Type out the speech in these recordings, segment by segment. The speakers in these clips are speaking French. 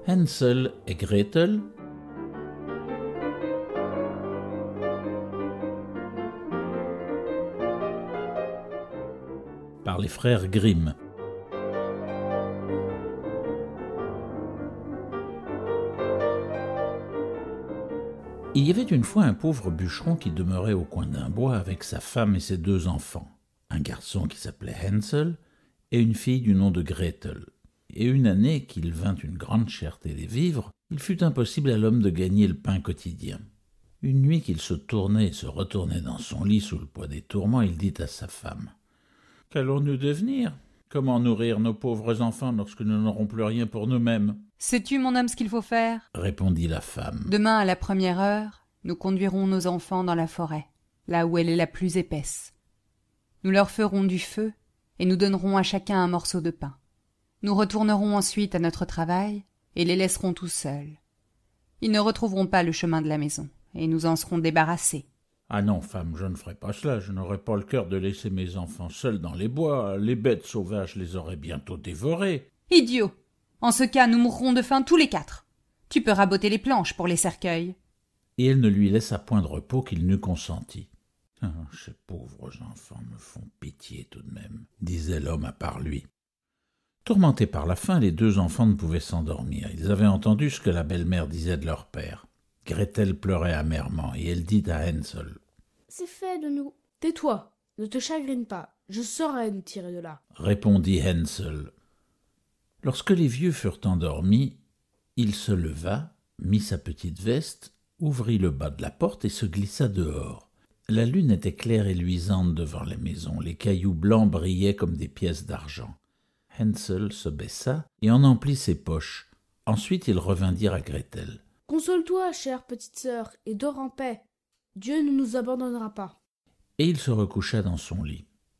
Hansel et Gretel par les frères Grimm. Il y avait une fois un pauvre bûcheron qui demeurait au coin d'un bois avec sa femme et ses 2 enfants, un garçon qui s'appelait Hansel et une fille du nom de Gretel. Et une année qu'il vint une grande cherté des vivres, il fut impossible à l'homme de gagner le pain quotidien. Une nuit qu'il se tournait et se retournait dans son lit sous le poids des tourments, il dit à sa femme « Qu'allons-nous devenir ? Comment nourrir nos pauvres enfants lorsque nous n'aurons plus rien pour nous-mêmes ?» « Sais-tu, mon homme, ce qu'il faut faire ?» répondit la femme. « Demain, à la première heure, nous conduirons nos enfants dans la forêt, là où elle est la plus épaisse. Nous leur ferons du feu et nous donnerons à chacun un morceau de pain. Nous retournerons ensuite à notre travail et les laisserons tout seuls. Ils ne retrouveront pas le chemin de la maison, et nous en serons débarrassés. »« Ah non, femme, je ne ferai pas cela. Je n'aurai pas le cœur de laisser mes enfants seuls dans les bois. Les bêtes sauvages les auraient bientôt dévorés. »« Idiot ! En ce cas, nous mourrons de faim tous les 4. Tu peux raboter les planches pour les cercueils. » Et elle ne lui laissa point de repos qu'il n'eût consenti. « Ah, ces pauvres enfants me font pitié tout de même, » disait l'homme à part lui. Tourmentés par la faim, les 2 enfants ne pouvaient s'endormir. Ils avaient entendu ce que la belle-mère disait de leur père. Gretel pleurait amèrement, et elle dit à Hansel « C'est fait de nous. Tais-toi, ne te chagrine pas, je saurai nous tirer de là. » répondit Hansel. Lorsque les vieux furent endormis, il se leva, mit sa petite veste, ouvrit le bas de la porte et se glissa dehors. La lune était claire et luisante devant la maison, les cailloux blancs brillaient comme des pièces d'argent. Hansel se baissa et en emplit ses poches. Ensuite il revint dire à Gretel « Console-toi, chère petite sœur, et dors en paix. Dieu ne nous abandonnera pas. » Et il se recoucha dans son lit.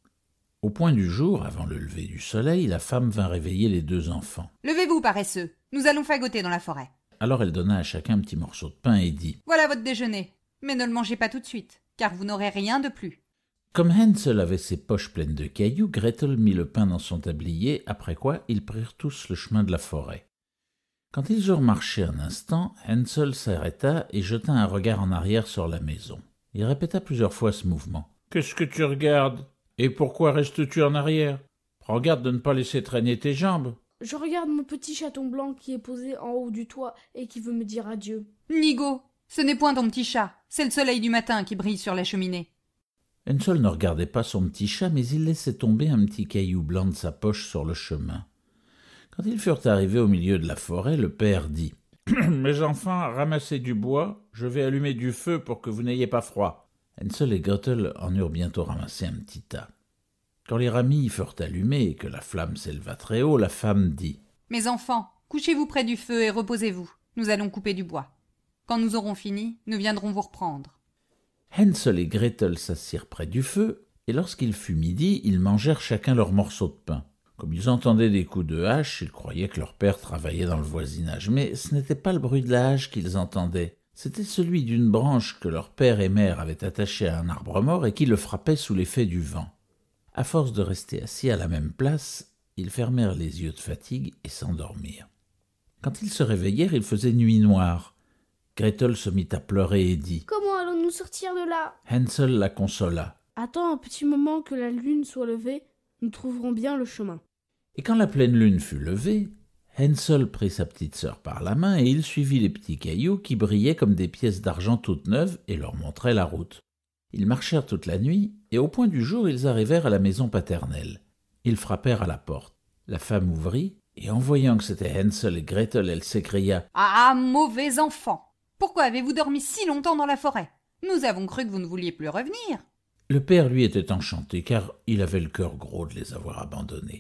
Au point du jour, avant le lever du soleil, la femme vint réveiller les 2 enfants. « Levez-vous, paresseux, nous allons fagoter dans la forêt. » Alors elle donna à chacun un petit morceau de pain et dit « Voilà votre déjeuner, mais ne le mangez pas tout de suite, car vous n'aurez rien de plus. » Comme Hansel avait ses poches pleines de cailloux, Gretel mit le pain dans son tablier, après quoi ils prirent tous le chemin de la forêt. Quand ils eurent marché un instant, Hansel s'arrêta et jeta un regard en arrière sur la maison. Il répéta plusieurs fois ce mouvement. « Qu'est-ce que tu regardes ? Et pourquoi restes-tu en arrière ? Prends garde de ne pas laisser traîner tes jambes. » « Je regarde mon petit chaton blanc qui est posé en haut du toit et qui veut me dire adieu. »« Nigo, ce n'est point ton petit chat, c'est le soleil du matin qui brille sur la cheminée. » Hansel ne regardait pas son petit chat, mais il laissait tomber un petit caillou blanc de sa poche sur le chemin. Quand ils furent arrivés au milieu de la forêt, le père dit « Mes enfants, ramassez du bois, je vais allumer du feu pour que vous n'ayez pas froid. » Hansel et Gretel en eurent bientôt ramassé un petit tas. Quand les ramilles furent allumées et que la flamme s'éleva très haut, la femme dit « Mes enfants, couchez-vous près du feu et reposez-vous. Nous allons couper du bois. Quand nous aurons fini, nous viendrons vous reprendre. » Hansel et Gretel s'assirent près du feu, et lorsqu'il fut midi, ils mangèrent chacun leur morceau de pain. Comme ils entendaient des coups de hache, ils croyaient que leur père travaillait dans le voisinage, mais ce n'était pas le bruit de la hache qu'ils entendaient. C'était celui d'une branche que leur père et mère avaient attachée à un arbre mort et qui le frappait sous l'effet du vent. À force de rester assis à la même place, ils fermèrent les yeux de fatigue et s'endormirent. Quand ils se réveillèrent, il faisait nuit noire. Gretel se mit à pleurer et dit « Comment allons-nous sortir de là ?» Hansel la consola. « Attends un petit moment que la lune soit levée, nous trouverons bien le chemin. » Et quand la pleine lune fut levée, Hansel prit sa petite sœur par la main et il suivit les petits cailloux qui brillaient comme des pièces d'argent toutes neuves et leur montraient la route. Ils marchèrent toute la nuit, et au point du jour, ils arrivèrent à la maison paternelle. Ils frappèrent à la porte. La femme ouvrit, et en voyant que c'était Hansel et Gretel, elle s'écria « Ah, mauvais enfant! Pourquoi avez-vous dormi si longtemps dans la forêt? Nous avons cru que vous ne vouliez plus revenir. » Le père, lui, était enchanté, car il avait le cœur gros de les avoir abandonnés.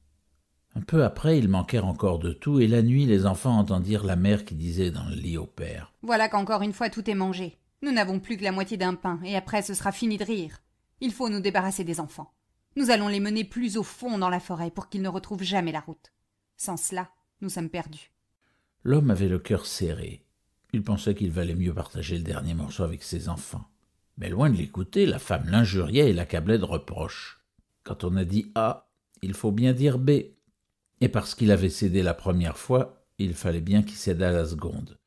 Un peu après, ils manquèrent encore de tout, et la nuit, les enfants entendirent la mère qui disait dans le lit au père « Voilà qu'encore une fois tout est mangé. Nous n'avons plus que la moitié d'un pain, et après ce sera fini de rire. Il faut nous débarrasser des enfants. Nous allons les mener plus au fond dans la forêt pour qu'ils ne retrouvent jamais la route. Sans cela, nous sommes perdus. » L'homme avait le cœur serré. Il pensait qu'il valait mieux partager le dernier morceau avec ses enfants. Mais loin de l'écouter, la femme l'injuriait et l'accablait de reproches. Quand on a dit A, il faut bien dire B. Et parce qu'il avait cédé la première fois, il fallait bien qu'il cédât la seconde.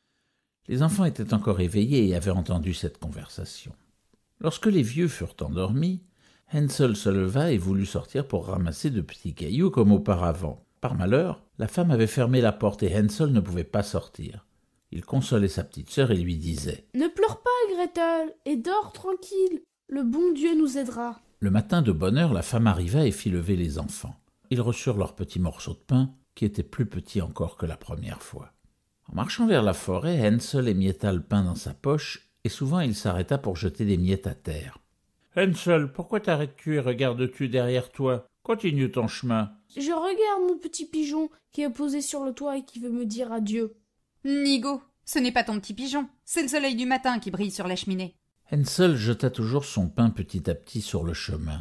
Les enfants étaient encore éveillés et avaient entendu cette conversation. Lorsque les vieux furent endormis, Hansel se leva et voulut sortir pour ramasser de petits cailloux comme auparavant. Par malheur, la femme avait fermé la porte et Hansel ne pouvait pas sortir. Il consolait sa petite sœur et lui disait « Ne pleure pas, Gretel, et dors tranquille. Le bon Dieu nous aidera. » Le matin de bonne heure, la femme arriva et fit lever les enfants. Ils reçurent leurs petits morceaux de pain, qui étaient plus petits encore que la première fois. En marchant vers la forêt, Hansel émietta le pain dans sa poche, et souvent il s'arrêta pour jeter des miettes à terre. « Hansel, pourquoi t'arrêtes-tu et regardes-tu derrière toi? Continue ton chemin. »« Je regarde mon petit pigeon qui est posé sur le toit et qui veut me dire adieu. » Nigo, ce n'est pas ton petit pigeon, c'est le soleil du matin qui brille sur la cheminée. Hansel jeta toujours son pain petit à petit sur le chemin.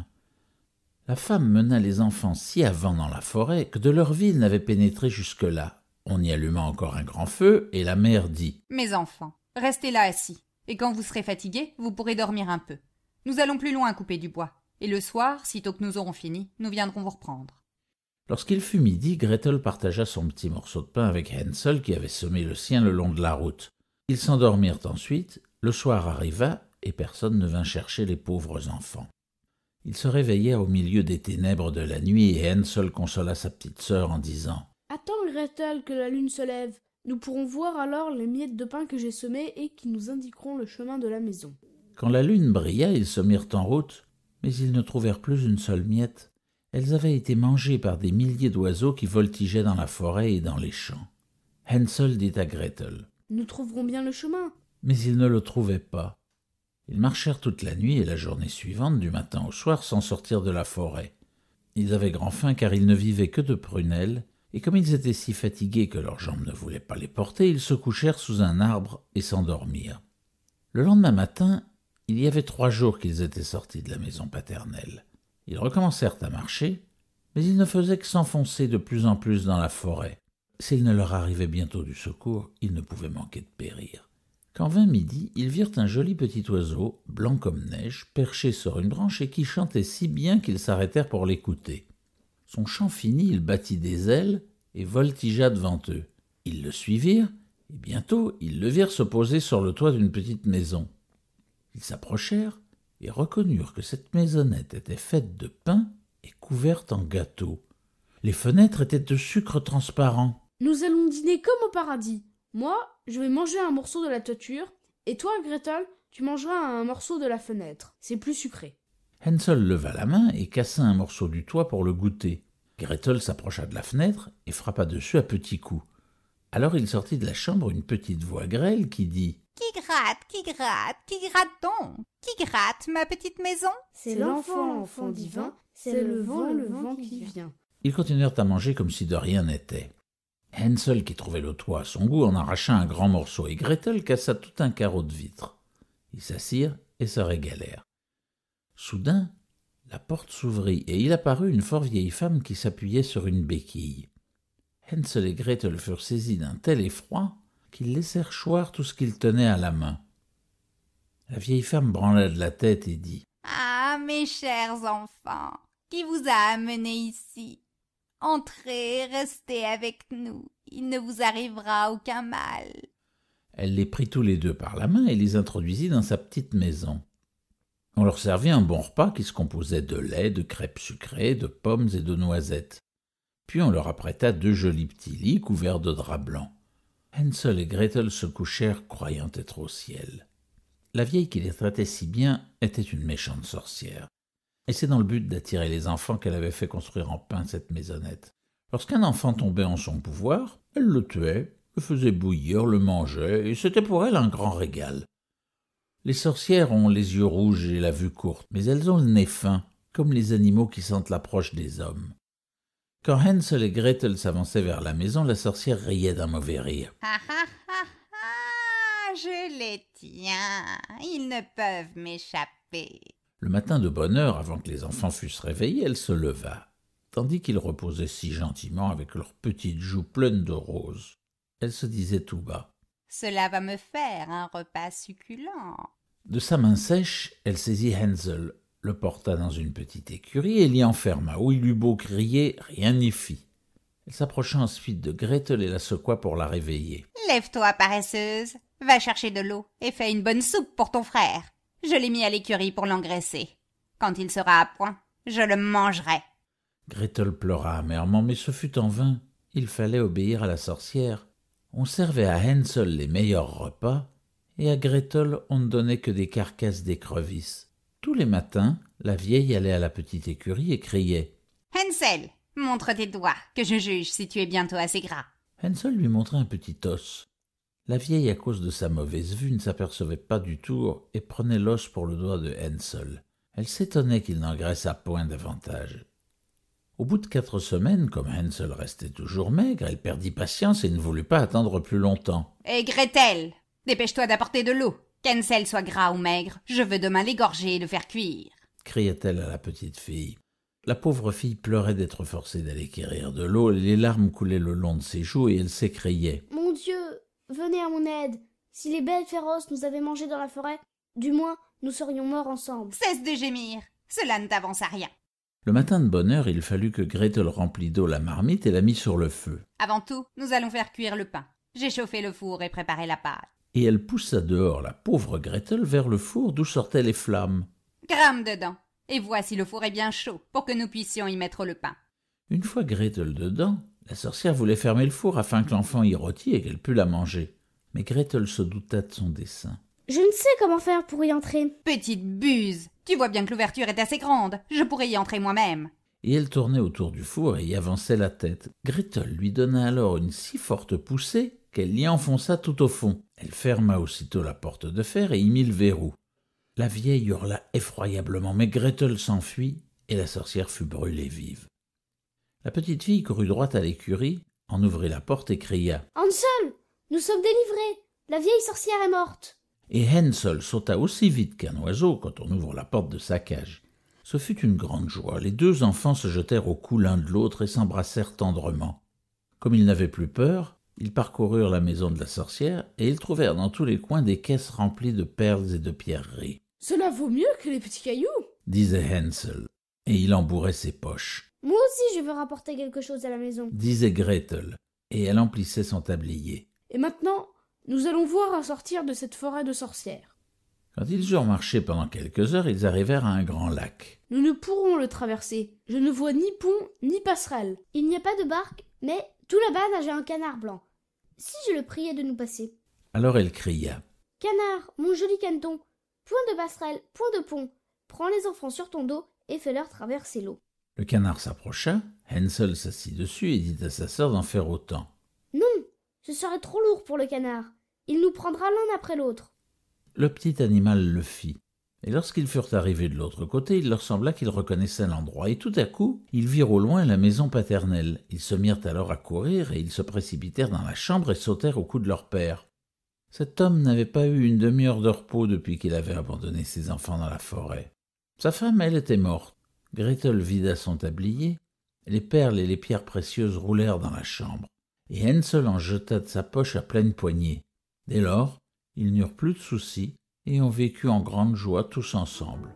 La femme mena les enfants si avant dans la forêt que de leur vie ils n'avaient pénétré jusque-là. On y alluma encore un grand feu et la mère dit « Mes enfants, restez là assis, et quand vous serez fatigués, vous pourrez dormir un peu. Nous allons plus loin couper du bois, et le soir, sitôt que nous aurons fini, nous viendrons vous reprendre. » Lorsqu'il fut midi, Gretel partagea son petit morceau de pain avec Hansel qui avait semé le sien le long de la route. Ils s'endormirent ensuite, le soir arriva et personne ne vint chercher les pauvres enfants. Ils se réveillèrent au milieu des ténèbres de la nuit et Hansel consola sa petite sœur en disant « Attends, Gretel, que la lune se lève. Nous pourrons voir alors les miettes de pain que j'ai semées et qui nous indiqueront le chemin de la maison. » Quand la lune brilla, ils se mirent en route, mais ils ne trouvèrent plus une seule miette. Elles avaient été mangées par des milliers d'oiseaux qui voltigeaient dans la forêt et dans les champs. Hansel dit à Gretel « Nous trouverons bien le chemin. » Mais ils ne le trouvaient pas. Ils marchèrent toute la nuit et la journée suivante, du matin au soir, sans sortir de la forêt. Ils avaient grand faim car ils ne vivaient que de prunelles, et comme ils étaient si fatigués que leurs jambes ne voulaient pas les porter, ils se couchèrent sous un arbre et s'endormirent. Le lendemain matin, il y avait 3 jours qu'ils étaient sortis de la maison paternelle. Ils recommencèrent à marcher, mais ils ne faisaient que s'enfoncer de plus en plus dans la forêt. S'il ne leur arrivait bientôt du secours, ils ne pouvaient manquer de périr. Quand vint midi, ils virent un joli petit oiseau, blanc comme neige, perché sur une branche et qui chantait si bien qu'ils s'arrêtèrent pour l'écouter. Son chant fini, il battit des ailes et voltigea devant eux. Ils le suivirent, et bientôt ils le virent se poser sur le toit d'une petite maison. Ils s'approchèrent et reconnurent que cette maisonnette était faite de pain et couverte en gâteaux. Les fenêtres étaient de sucre transparent. « Nous allons dîner comme au paradis. Moi, je vais manger un morceau de la toiture, et toi, Gretel, tu mangeras un morceau de la fenêtre. C'est plus sucré. » Hansel leva la main et cassa un morceau du toit pour le goûter. Gretel s'approcha de la fenêtre et frappa dessus à petits coups. Alors il sortit de la chambre une petite voix grêle qui dit « Qui gratte donc? Qui gratte ma petite maison? » C'est l'enfant divin, c'est le vent qui vient. » Ils continuèrent à manger comme si de rien n'était. Hansel, qui trouvait le toit à son goût, en arracha un grand morceau et Gretel cassa tout un carreau de vitre. Ils s'assirent et se régalèrent. Soudain, la porte s'ouvrit et il apparut une fort vieille femme qui s'appuyait sur une béquille. Hansel et Gretel furent saisis d'un tel effroi qu'ils laissèrent choir tout ce qu'ils tenaient à la main. La vieille femme branla de la tête et dit « Ah, mes chers enfants, qui vous a amenés ici? Entrez, restez avec nous, il ne vous arrivera aucun mal. » Elle les prit tous les deux par la main et les introduisit dans sa petite maison. On leur servit un bon repas qui se composait de lait, de crêpes sucrées, de pommes et de noisettes. Puis on leur apprêta 2 jolis petits lits couverts de drap blanc. Hansel et Gretel se couchèrent croyant être au ciel. La vieille qui les traitait si bien était une méchante sorcière. Et c'est dans le but d'attirer les enfants qu'elle avait fait construire en pain cette maisonnette. Lorsqu'un enfant tombait en son pouvoir, elle le tuait, le faisait bouillir, le mangeait, et c'était pour elle un grand régal. Les sorcières ont les yeux rouges et la vue courte, mais elles ont le nez fin, comme les animaux qui sentent l'approche des hommes. Quand Hansel et Gretel s'avançaient vers la maison, la sorcière riait d'un mauvais rire. « Ah ah ah ah, je les tiens, ils ne peuvent m'échapper. » Le matin de bonne heure, avant que les enfants fussent réveillés, elle se leva, tandis qu'ils reposaient si gentiment avec leurs petites joues pleines de roses. Elle se disait tout bas. « Cela va me faire un repas succulent. » De sa main sèche, elle saisit Hansel, le porta dans une petite écurie et l'y enferma, où il eut beau crier, rien n'y fit. Elle s'approcha ensuite de Gretel et la secoua pour la réveiller. « Lève-toi, paresseuse. Va chercher de l'eau et fais une bonne soupe pour ton frère. Je l'ai mis à l'écurie pour l'engraisser. Quand il sera à point, je le mangerai. » Gretel pleura amèrement, mais ce fut en vain. Il fallait obéir à la sorcière. On servait à Hansel les meilleurs repas, et à Gretel on ne donnait que des carcasses d'écrevisses. Tous les matins, la vieille allait à la petite écurie et criait « Hansel, montre tes doigts, que je juge si tu es bientôt assez gras. » Hansel lui montrait un petit os. La vieille, à cause de sa mauvaise vue, ne s'apercevait pas du tout et prenait l'os pour le doigt de Hansel. Elle s'étonnait qu'il n'engraissât point davantage. Au bout de 4 semaines, comme Hansel restait toujours maigre, elle perdit patience et ne voulut pas attendre plus longtemps. « Hé Gretel, dépêche-toi d'apporter de l'eau. Qu'Hansel soit gras ou maigre, je veux demain l'égorger et le faire cuire. » cria-t-elle à la petite fille. La pauvre fille pleurait d'être forcée d'aller quérir de l'eau, les larmes coulaient le long de ses joues et elle s'écriait « Mon Dieu, venez à mon aide. Si les bêtes féroces nous avaient mangés dans la forêt, du moins nous serions morts ensemble. » « Cesse de gémir, cela ne t'avance à rien. » Le matin de bonne heure, il fallut que Gretel remplît d'eau la marmite et la mit sur le feu. « Avant tout, nous allons faire cuire le pain. J'ai chauffé le four et préparé la pâte. » Et elle poussa dehors la pauvre Gretel vers le four d'où sortaient les flammes. « Grimpe dedans, et vois si le four est bien chaud, pour que nous puissions y mettre le pain. » Une fois Gretel dedans, la sorcière voulait fermer le four afin que l'enfant y rôtît et qu'elle pût la manger. Mais Gretel se douta de son dessein. « Je ne sais comment faire pour y entrer. »« Petite buse, tu vois bien que l'ouverture est assez grande, je pourrais y entrer moi-même. » Et elle tournait autour du four et y avançait la tête. Gretel lui donna alors une si forte poussée qu'elle l'y enfonça tout au fond. Elle ferma aussitôt la porte de fer et y mit le verrou. La vieille hurla effroyablement, mais Gretel s'enfuit et la sorcière fut brûlée vive. La petite fille courut droit à l'écurie, en ouvrit la porte et cria « Hansel, nous sommes délivrés. La vieille sorcière est morte. » Et Hansel sauta aussi vite qu'un oiseau quand on ouvre la porte de sa cage. Ce fut une grande joie. Les 2 enfants se jetèrent au cou l'un de l'autre et s'embrassèrent tendrement. Comme ils n'avaient plus peur, ils parcoururent la maison de la sorcière et ils trouvèrent dans tous les coins des caisses remplies de perles et de pierreries. « Cela vaut mieux que les petits cailloux, » disait Hansel, et il embourrait ses poches. « Moi aussi je veux rapporter quelque chose à la maison. » disait Gretel, et elle emplissait son tablier. « Et maintenant, nous allons voir à sortir de cette forêt de sorcières. » Quand ils eurent marché pendant quelques heures, ils arrivèrent à un grand lac. « Nous ne pourrons le traverser. Je ne vois ni pont ni passerelle. Il n'y a pas de barque, mais tout là-bas nageait un canard blanc. Si je le priais de nous passer. » Alors elle cria. « Canard, mon joli caneton, point de passerelle, point de pont. Prends les enfants sur ton dos et fais-leur traverser l'eau. » Le canard s'approcha, Hansel s'assit dessus et dit à sa sœur d'en faire autant. « Non, ce serait trop lourd pour le canard. Il nous prendra l'un après l'autre. » Le petit animal le fit. Et lorsqu'ils furent arrivés de l'autre côté, il leur sembla qu'ils reconnaissaient l'endroit. Et tout à coup, ils virent au loin la maison paternelle. Ils se mirent alors à courir et ils se précipitèrent dans la chambre et sautèrent au cou de leur père. Cet homme n'avait pas eu une demi-heure de repos depuis qu'il avait abandonné ses enfants dans la forêt. Sa femme, elle, était morte. Gretel vida son tablier. Les perles et les pierres précieuses roulèrent dans la chambre. Et Hansel en jeta de sa poche à pleine poignée. Dès lors, ils n'eurent plus de soucis et ont vécu en grande joie tous ensemble.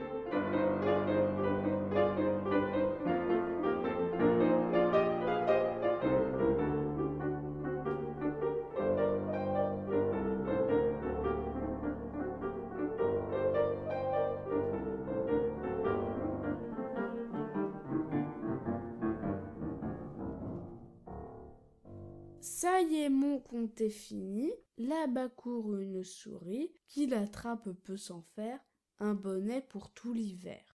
Ça y est, mon conte est fini. Là-bas court une souris, qui l'attrape peut s'en faire un bonnet pour tout l'hiver.